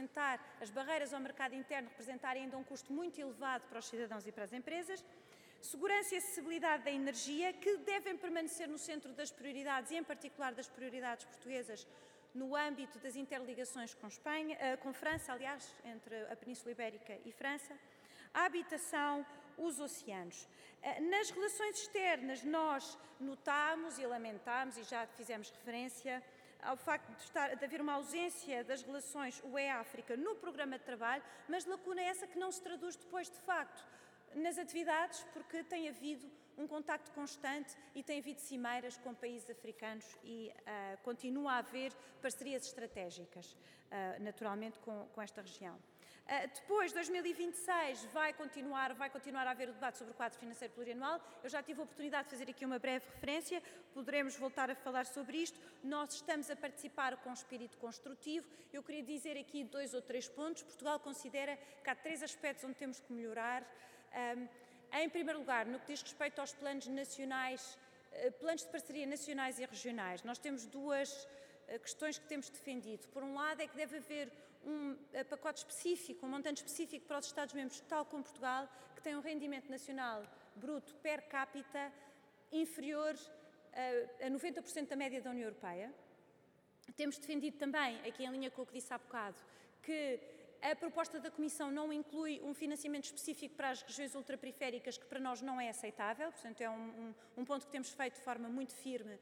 representar, as barreiras ao mercado interno representarem ainda um custo muito elevado para os cidadãos e para as empresas. Segurança e acessibilidade da energia, que devem permanecer no centro das prioridades e, em particular, das prioridades portuguesas no âmbito das interligações com França, aliás, entre a Península Ibérica e França. A habitação, os oceanos. Nas relações externas, nós notamos e lamentamos, e já fizemos referência ao facto de haver uma ausência das relações UE-África no programa de trabalho, mas lacuna essa que não se traduz depois, de facto, nas atividades, porque tem havido um contacto constante e tem havido cimeiras com países africanos e continua a haver parcerias estratégicas, naturalmente, com esta região. Depois, 2026, vai continuar a haver o debate sobre o quadro financeiro plurianual. Eu já tive a oportunidade de fazer aqui uma breve referência, poderemos voltar a falar sobre isto. Nós estamos a participar com espírito construtivo. Eu queria dizer aqui 2 ou 3 pontos. Portugal considera que há 3 aspectos onde temos que melhorar. Em primeiro lugar, no que diz respeito aos planos nacionais, planos de parceria nacionais e regionais, nós temos 2 questões que temos defendido. Por um lado, é que deve haver um pacote específico, um montante específico para os Estados-membros, tal como Portugal, que tem um rendimento nacional bruto per capita inferior a 90% da média da União Europeia. Temos defendido também, aqui em linha com o que disse há bocado, que a proposta da Comissão não inclui um financiamento específico para as regiões ultraperiféricas, que para nós não é aceitável, portanto é um ponto que temos feito de forma muito firme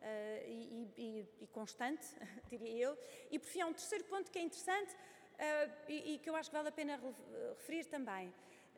e constante, diria eu. E por fim, há um terceiro ponto que é interessante e que eu acho que vale a pena referir também.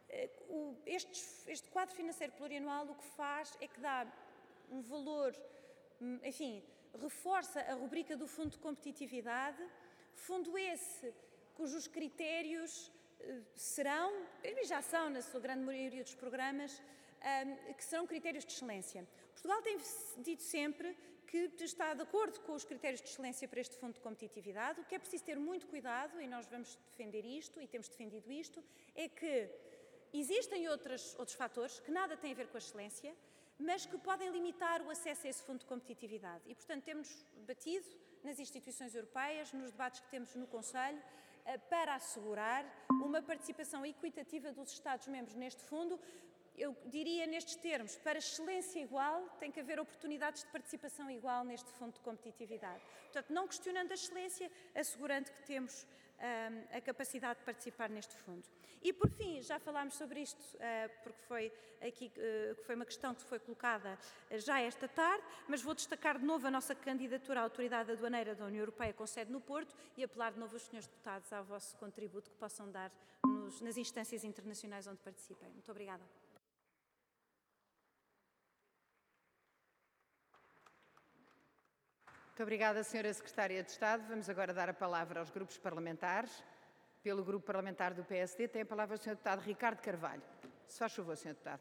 Este quadro financeiro plurianual o que faz é que dá um valor, enfim, reforça a rubrica do Fundo de Competitividade, fundo esse cujos critérios serão, e já são na sua grande maioria dos programas, que serão critérios de excelência. Portugal tem dito sempre que está de acordo com os critérios de excelência para este Fundo de Competitividade. O que é preciso ter muito cuidado, e nós vamos defender isto, e temos defendido isto, é que existem outros fatores que nada têm a ver com a excelência, mas que podem limitar o acesso a esse Fundo de Competitividade. E, portanto, temos debatido nas instituições europeias, nos debates que temos no Conselho, para assegurar uma participação equitativa dos Estados-membros neste fundo. Eu diria nestes termos, para excelência igual, tem que haver oportunidades de participação igual neste Fundo de Competitividade. Portanto, não questionando a excelência, assegurando que temos a capacidade de participar neste fundo. E, por fim, já falámos sobre isto, porque foi uma questão que foi colocada já esta tarde, mas vou destacar de novo a nossa candidatura à Autoridade Aduaneira da União Europeia com sede no Porto e apelar de novo aos senhores deputados ao vosso contributo que possam dar nas instâncias internacionais onde participem. Muito obrigada. Muito obrigada, Sra. Secretária de Estado. Vamos agora dar a palavra aos grupos parlamentares. Pelo Grupo Parlamentar do PSD, tem a palavra o Sr. Deputado Ricardo Carvalho. Se faz favor, Sr. Deputado.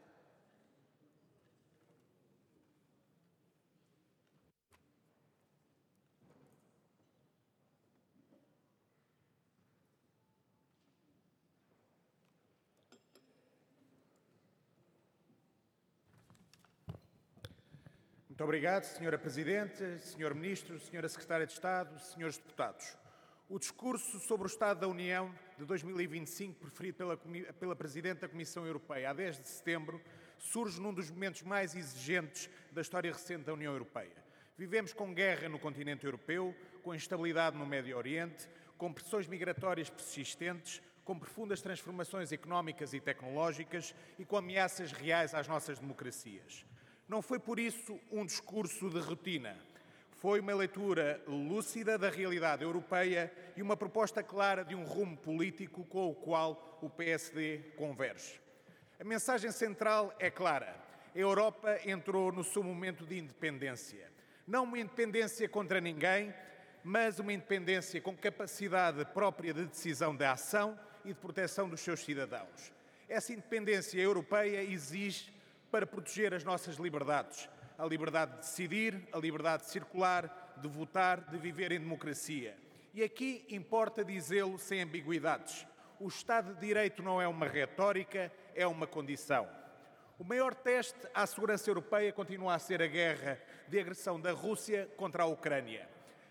Muito obrigado, Sra. Presidente, Sr. Ministro, Sra. Secretária de Estado, Srs. Deputados. O discurso sobre o Estado da União de 2025, preferido pela Presidente da Comissão Europeia a 10 de setembro, surge num dos momentos mais exigentes da história recente da União Europeia. Vivemos com guerra no continente europeu, com instabilidade no Médio Oriente, com pressões migratórias persistentes, com profundas transformações económicas e tecnológicas e com ameaças reais às nossas democracias. Não foi por isso um discurso de rotina. Foi uma leitura lúcida da realidade europeia e uma proposta clara de um rumo político com o qual o PSD converge. A mensagem central é clara. A Europa entrou no seu momento de independência. Não uma independência contra ninguém, mas uma independência com capacidade própria de decisão de ação e de proteção dos seus cidadãos. Essa independência europeia exige para proteger as nossas liberdades, a liberdade de decidir, a liberdade de circular, de votar, de viver em democracia. E aqui importa dizê-lo sem ambiguidades. O Estado de Direito não é uma retórica, é uma condição. O maior teste à segurança europeia continua a ser a guerra de agressão da Rússia contra a Ucrânia.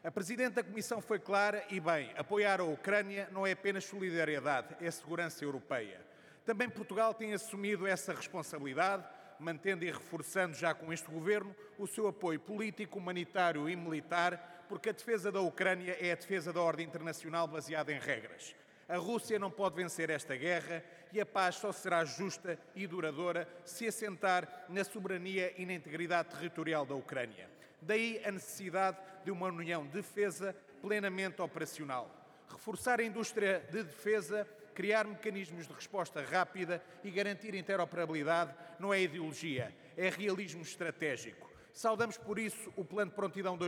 A Presidente da Comissão foi clara e bem, apoiar a Ucrânia não é apenas solidariedade, é segurança europeia. Também Portugal tem assumido essa responsabilidade, mantendo e reforçando já com este Governo o seu apoio político, humanitário e militar, porque a defesa da Ucrânia é a defesa da ordem internacional baseada em regras. A Rússia não pode vencer esta guerra e a paz só será justa e duradoura se assentar na soberania e na integridade territorial da Ucrânia. Daí a necessidade de uma União de Defesa plenamente operacional. Reforçar a indústria de defesa, criar mecanismos de resposta rápida e garantir interoperabilidade não é ideologia, é realismo estratégico. Saudamos por isso o Plano de Prontidão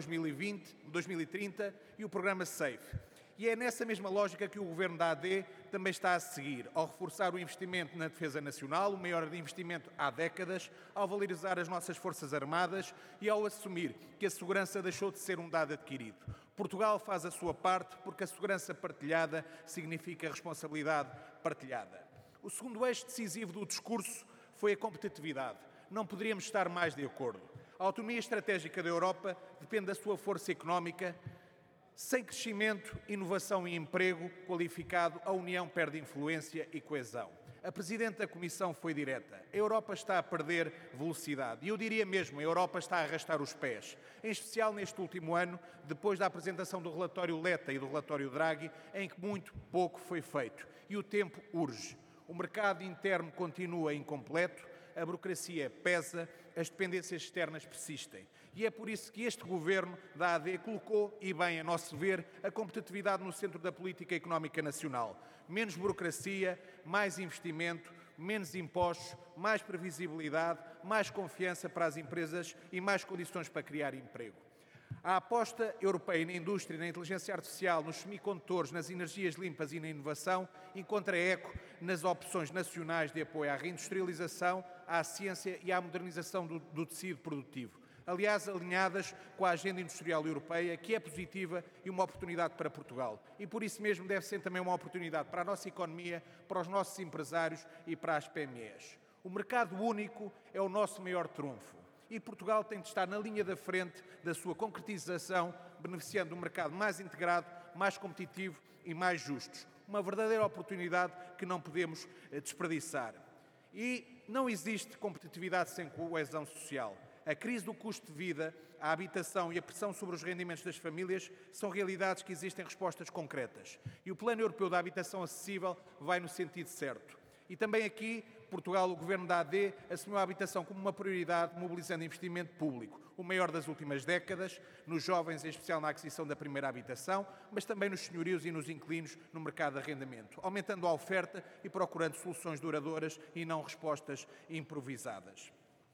2020-2030 e o programa SAFE. E é nessa mesma lógica que o Governo da AD também está a seguir, ao reforçar o investimento na defesa nacional, o maior investimento há décadas, ao valorizar as nossas Forças Armadas e ao assumir que a segurança deixou de ser um dado adquirido. Portugal faz a sua parte porque a segurança partilhada significa responsabilidade partilhada. O segundo eixo decisivo do discurso foi a competitividade. Não poderíamos estar mais de acordo. A autonomia estratégica da Europa depende da sua força económica. Sem crescimento, inovação e emprego qualificado, a União perde influência e coesão. A Presidente da Comissão foi direta. A Europa está a perder velocidade. E eu diria mesmo, a Europa está a arrastar os pés. Em especial neste último ano, depois da apresentação do relatório Letta e do relatório Draghi, em que muito pouco foi feito. E o tempo urge. O mercado interno continua incompleto, a burocracia pesa, as dependências externas persistem. E é por isso que este Governo da AD colocou, e bem a nosso ver, a competitividade no centro da política económica nacional. Menos burocracia, mais investimento, menos impostos, mais previsibilidade, mais confiança para as empresas e mais condições para criar emprego. A aposta europeia na indústria, na inteligência artificial, nos semicondutores, nas energias limpas e na inovação encontra eco nas opções nacionais de apoio à reindustrialização, à ciência e à modernização do tecido produtivo. Aliás, alinhadas com a agenda industrial europeia, que é positiva e uma oportunidade para Portugal. E por isso mesmo deve ser também uma oportunidade para a nossa economia, para os nossos empresários e para as PMEs. O mercado único é o nosso maior trunfo. E Portugal tem de estar na linha da frente da sua concretização, beneficiando de um mercado mais integrado, mais competitivo e mais justo. Uma verdadeira oportunidade que não podemos desperdiçar. E não existe competitividade sem coesão social. A crise do custo de vida, a habitação e a pressão sobre os rendimentos das famílias são realidades que existem respostas concretas. E o Plano Europeu da Habitação Acessível vai no sentido certo. E também aqui, Portugal, o Governo da AD, assumiu a habitação como uma prioridade, mobilizando investimento público, o maior das últimas décadas, nos jovens, em especial na aquisição da primeira habitação, mas também nos senhorios e nos inquilinos no mercado de arrendamento, aumentando a oferta e procurando soluções duradouras e não respostas improvisadas.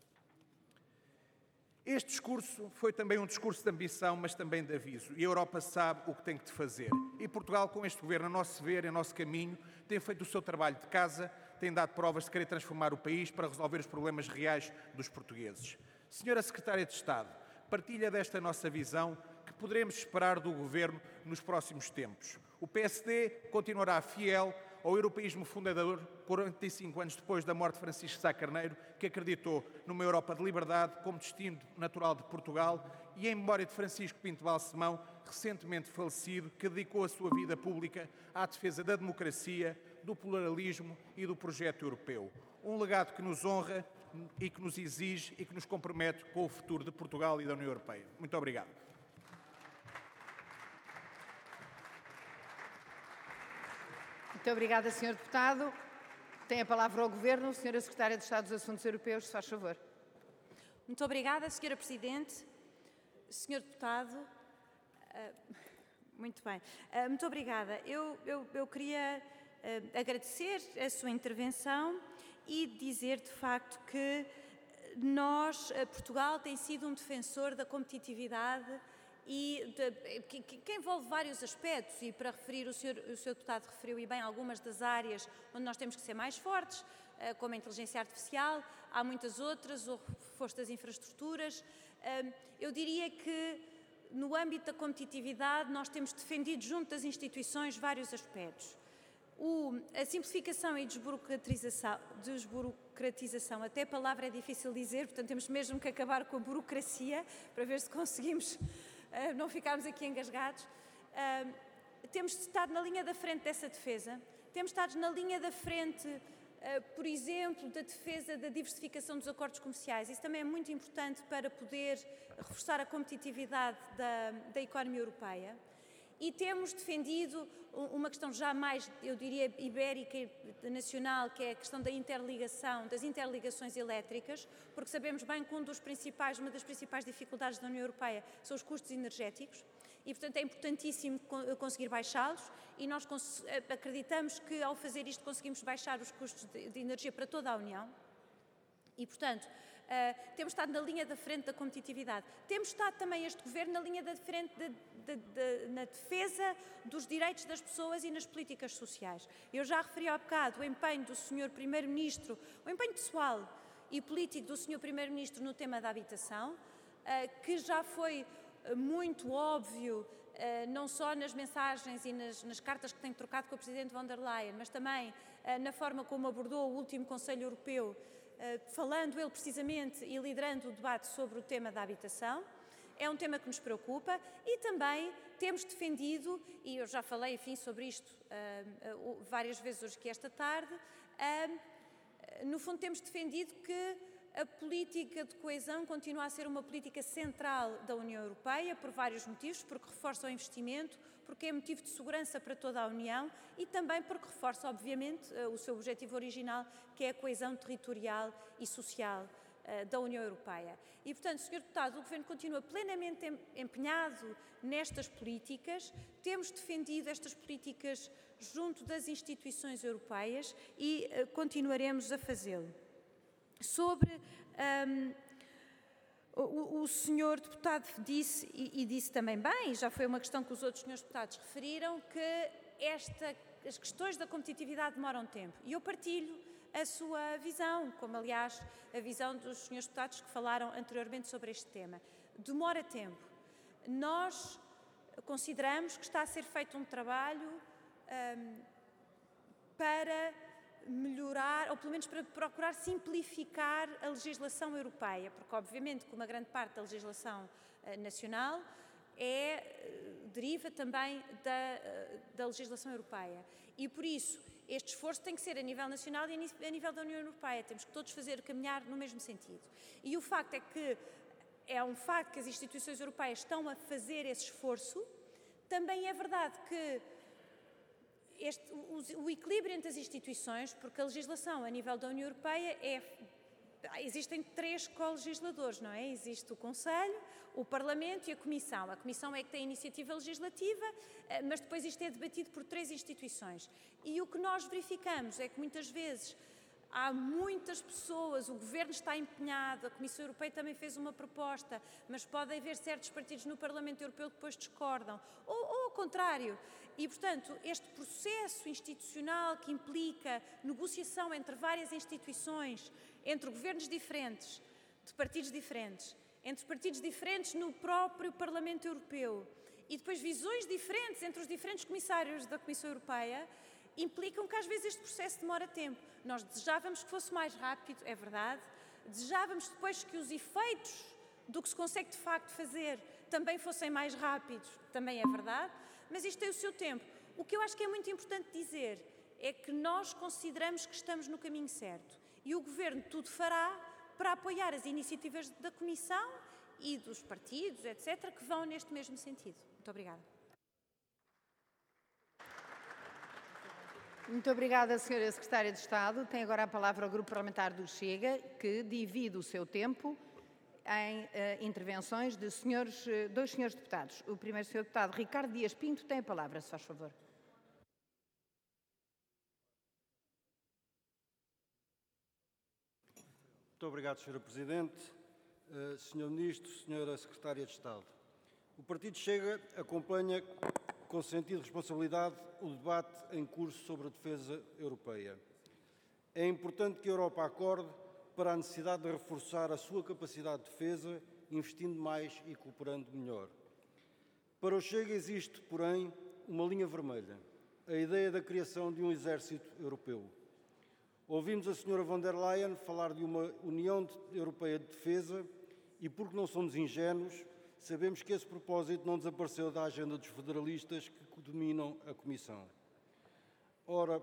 Este discurso foi também um discurso de ambição, mas também de aviso. E a Europa sabe o que tem que fazer. E Portugal, com este Governo, a nosso ver, em nosso caminho, tem feito o seu trabalho de casa, tem dado provas de querer transformar o país para resolver os problemas reais dos portugueses. Senhora Secretária de Estado, partilha desta nossa visão que poderemos esperar do Governo nos próximos tempos. O PSD continuará fiel ao europeísmo fundador, 45 anos depois da morte de Francisco Sá Carneiro, que acreditou numa Europa de liberdade como destino natural de Portugal, e em memória de Francisco Pinto Balsemão, recentemente falecido, que dedicou a sua vida pública à defesa da democracia, do pluralismo e do projeto europeu. Um legado que nos honra e que nos exige e que nos compromete com o futuro de Portugal e da União Europeia. Muito obrigado. Muito obrigada, Sr. Deputado. Tem a palavra o Governo, Sra. Secretária de Estado dos Assuntos Europeus, se faz favor. Muito obrigada, Sra. Presidente. Sr. Deputado, muito bem. Muito obrigada. Eu queria agradecer a sua intervenção e dizer, de facto, que Portugal tem sido um defensor da competitividade e que envolve vários aspectos, e para referir, o Sr. Deputado referiu e bem algumas das áreas onde nós temos que ser mais fortes, como a inteligência artificial, há muitas outras, o reforço das infraestruturas. Eu diria que no âmbito da competitividade nós temos defendido junto das instituições vários aspectos. A simplificação e desburocratização, até a palavra é difícil dizer, portanto temos mesmo que acabar com a burocracia para ver se conseguimos não ficarmos aqui engasgados. Temos estado na linha da frente dessa defesa, temos estado na linha da frente, por exemplo, da defesa da diversificação dos acordos comerciais. Isso também é muito importante para poder reforçar a competitividade da economia europeia. E temos defendido uma questão já mais, eu diria, ibérica e nacional, que é a questão da interligação, das interligações elétricas, porque sabemos bem que uma das principais dificuldades da União Europeia são os custos energéticos e, portanto, é importantíssimo conseguir baixá-los e nós acreditamos que, ao fazer isto, conseguimos baixar os custos de energia para toda a União e, portanto, temos estado na linha da frente da competitividade. Temos estado também, este Governo, na linha da frente na defesa dos direitos das pessoas e nas políticas sociais. Eu já referi há bocado o empenho do Sr. Primeiro-Ministro, o empenho pessoal e político do Sr. Primeiro-Ministro no tema da habitação, que já foi muito óbvio, não só nas mensagens e nas cartas que tem trocado com a Presidente von der Leyen, mas também na forma como abordou o último Conselho Europeu, falando ele precisamente e liderando o debate sobre o tema da habitação. É um tema que nos preocupa e também temos defendido, e eu já falei, enfim, sobre isto várias vezes hoje aqui esta tarde, no fundo temos defendido que a política de coesão continua a ser uma política central da União Europeia por vários motivos, porque reforça o investimento, porque é motivo de segurança para toda a União e também porque reforça, obviamente, o seu objetivo original, que é a coesão territorial e social da União Europeia. E, portanto, Sr. Deputado, o Governo continua plenamente empenhado nestas políticas, temos defendido estas políticas junto das instituições europeias e continuaremos a fazê-lo. Sobre o Sr. Deputado disse, e disse também bem, já foi uma questão que os outros Srs. Deputados referiram, que as questões da competitividade demoram tempo. E eu partilho a sua visão, como aliás a visão dos Srs. Deputados que falaram anteriormente sobre este tema. Demora tempo. Nós consideramos que está a ser feito um trabalho para melhorar, ou pelo menos para procurar simplificar a legislação europeia, porque obviamente que uma grande parte da legislação nacional deriva também da legislação europeia. E por isso, este esforço tem que ser a nível nacional e a nível da União Europeia. Temos que todos caminhar no mesmo sentido. E o facto é que as instituições europeias estão a fazer esse esforço. Também é verdade que o equilíbrio entre as instituições, porque a legislação a nível da União Europeia existem 3 co-legisladores, não é? Existe o Conselho, o Parlamento e a Comissão. A Comissão é que tem a iniciativa legislativa, mas depois isto é debatido por 3 instituições. E o que nós verificamos é que muitas vezes há muitas pessoas, o Governo está empenhado, a Comissão Europeia também fez uma proposta, mas pode haver certos partidos no Parlamento Europeu que depois discordam, ou ao contrário. E, portanto, este processo institucional que implica negociação entre várias instituições, entre governos diferentes, de partidos diferentes, entre partidos diferentes no próprio Parlamento Europeu e depois visões diferentes entre os diferentes comissários da Comissão Europeia, implicam que às vezes este processo demora tempo. Nós desejávamos que fosse mais rápido, é verdade, desejávamos depois que os efeitos do que se consegue de facto fazer também fossem mais rápidos, também é verdade, mas isto tem o seu tempo. O que eu acho que é muito importante dizer é que nós consideramos que estamos no caminho certo e o Governo tudo fará para apoiar as iniciativas da Comissão e dos partidos, etc., que vão neste mesmo sentido. Muito obrigada. Muito obrigada, Sra. Secretária de Estado. Tem agora a palavra o Grupo Parlamentar do Chega, que divide o seu tempo em intervenções de 2 senhores deputados. O primeiro senhor deputado, Ricardo Dias Pinto, tem a palavra, se faz favor. Muito obrigado, Sra. Presidente, Sr. Ministro, Sra. Secretária de Estado. O Partido Chega acompanha com sentido de responsabilidade o debate em curso sobre a defesa europeia. É importante que a Europa acorde para a necessidade de reforçar a sua capacidade de defesa, investindo mais e cooperando melhor. Para o Chega existe, porém, uma linha vermelha, a ideia da criação de um exército europeu. Ouvimos a Sra. von der Leyen falar de uma União Europeia de Defesa e, porque não somos ingênuos, sabemos que esse propósito não desapareceu da agenda dos federalistas que dominam a Comissão. Ora,